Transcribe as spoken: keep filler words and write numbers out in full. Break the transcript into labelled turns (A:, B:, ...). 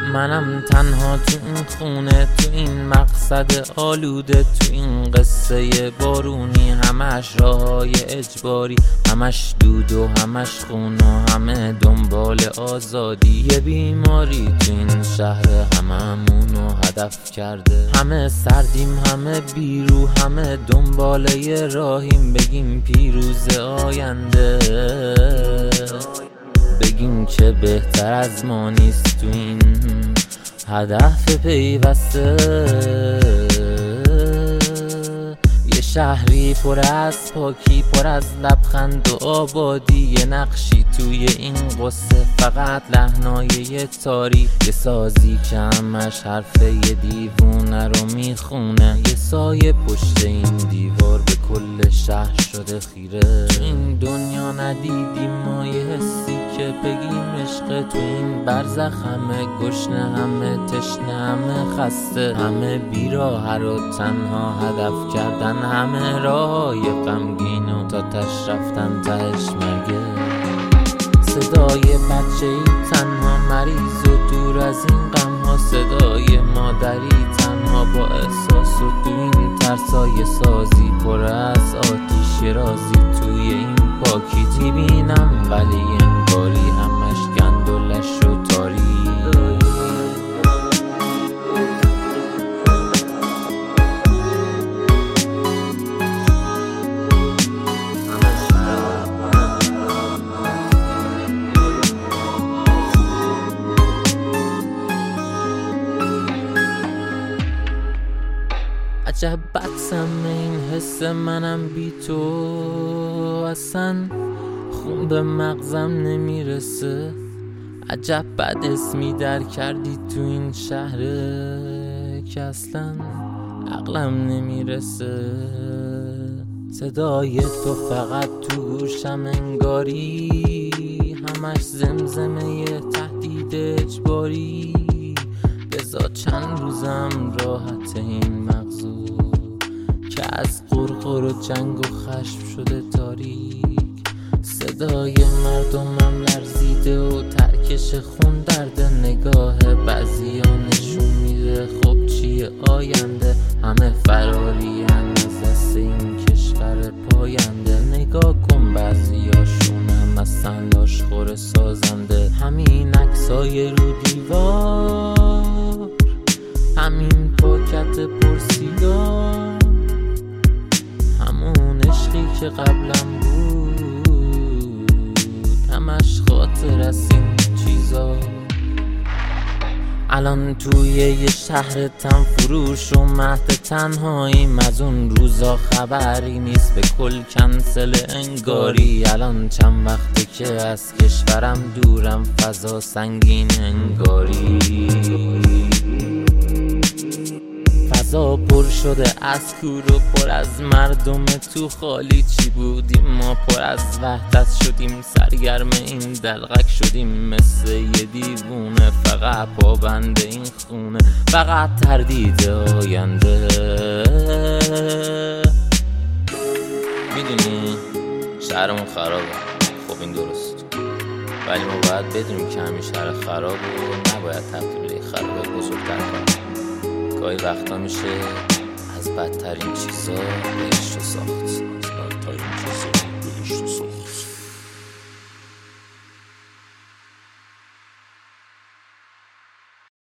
A: منم تنها تو این خونه، تو این مقصد آلوده، تو این قصه بارونی، همش راههای اجباری، همش دود و همش خون و همه دنبال آزادی. یه بیماری تو این شهر هممونو هدف کرده، همه سردیم همه بیرو، همه دنبال یه راهیم، بگیم پیروز آینده، بگیم که بهتر از ما نیست تو این هدف پیوسته. یه شهری پر از پاکی، پر از لبخند و آبادی، یه نقشی توی این قصه، فقط لحنای یه تاری، یه سازی که همش حرف یه دیوونه رو میخونه، یه سایه پشت این دیوار به کل شهر شده خیره. تو این دنیا ندیدیم ما یه حسی که بگیم عشق، تو این برزخ همه گشنه، همه تشنه، همه خسته، همه بیراه رو تنها هدف کردن، همه راه‌های غمگین و تا تش رفتن تهش مرگه. صدای بچه‌ای تنها مریض و دور از این غم‌ها، صدای مادری تنها با احساس و تو این ترسای سازی، پر از آتیش رازی توی این پاکی میبینم، ولی انگاری همش گندلش و تاری. عجب بدسم این حس منم بی تو، اصلا خون به مغزم نمیرسه. عجب بد اسمی در کردی تو این شهره که اصلا عقلم نمیرسه. صدای تو فقط تو گوشم انگاری، همش زمزمه تهدید اجباری. بذار چند روزم راحت این مغزو که از قرقر و جنگ و خشم شده تاریک. صدای مردمم لرزیده و ترکش خون درد، نگاه بعضی ها نشون میده خب چیه آینده، همه فراری از دست این کشور پاینده. نگاه کن بعضی هاشونم اصلا لاشخور سازنده، همین عکسای رو دیوار، همین پاکت پرسیدار، همون عشقی که قبلم بود، همش خاطر از این چیزا. الان توی یه شهر تن فروش و مهد تنهاییم، از اون روزا خبری نیست، به کل کنسل انگاری. الان چند وقته که از کشورم دورم، فضا سنگین انگاری، فضا پر شده از کور و پر از مردم تو خالی. چی بودیم ما؟ پر از وحدت شدیم، سرگرم این دلغک شدیم، مثل یه دیوونه فقط پابند این خونه، فقط تردید آینده. میدونی شهرمون خرابه، خب این درست، ولی ما باید بدونیم که همین شهر خراب و نباید تبدیل به خرابه بزرگتر کنیم. گاهی وقتا میشه از بدترین چیزا بهش رو ساخت، از بدترین چیزا بهش رو ساخت.